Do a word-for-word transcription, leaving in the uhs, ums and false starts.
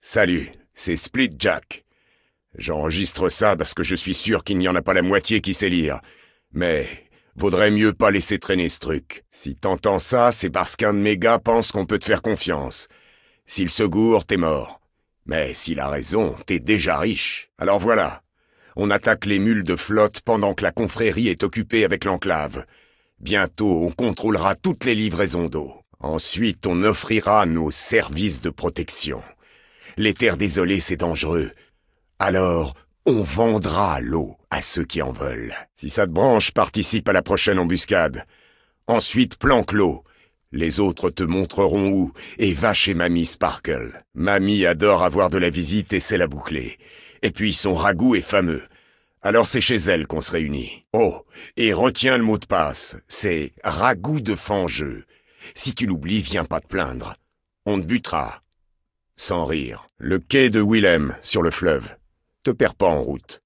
Salut, c'est Split Jack. J'enregistre ça parce que je suis sûr qu'il n'y en a pas la moitié qui sait lire. Mais vaudrait mieux pas laisser traîner ce truc. Si t'entends ça, c'est parce qu'un de mes gars pense qu'on peut te faire confiance. S'il se gourre, t'es mort. Mais s'il a raison, t'es déjà riche. Alors voilà, on attaque les mules de flotte pendant que la confrérie est occupée avec l'enclave. Bientôt, on contrôlera toutes les livraisons d'eau. Ensuite, on offrira nos services de protection. Les terres désolées, c'est dangereux. Alors, on vendra l'eau à ceux qui en veulent. Si ça te branche, participe à la prochaine embuscade. Ensuite, planque l'eau. Les autres te montreront où, et va chez Mamie Sparkle. Mamie adore avoir de la visite et sait la boucler. Et puis son ragoût est fameux. Alors c'est chez elle qu'on se réunit. Oh, et retiens le mot de passe, c'est ragoût de fangeux. Si tu l'oublies, viens pas te plaindre. On te butera. Sans rire. Le quai de Willem, sur le fleuve. Te perds pas en route.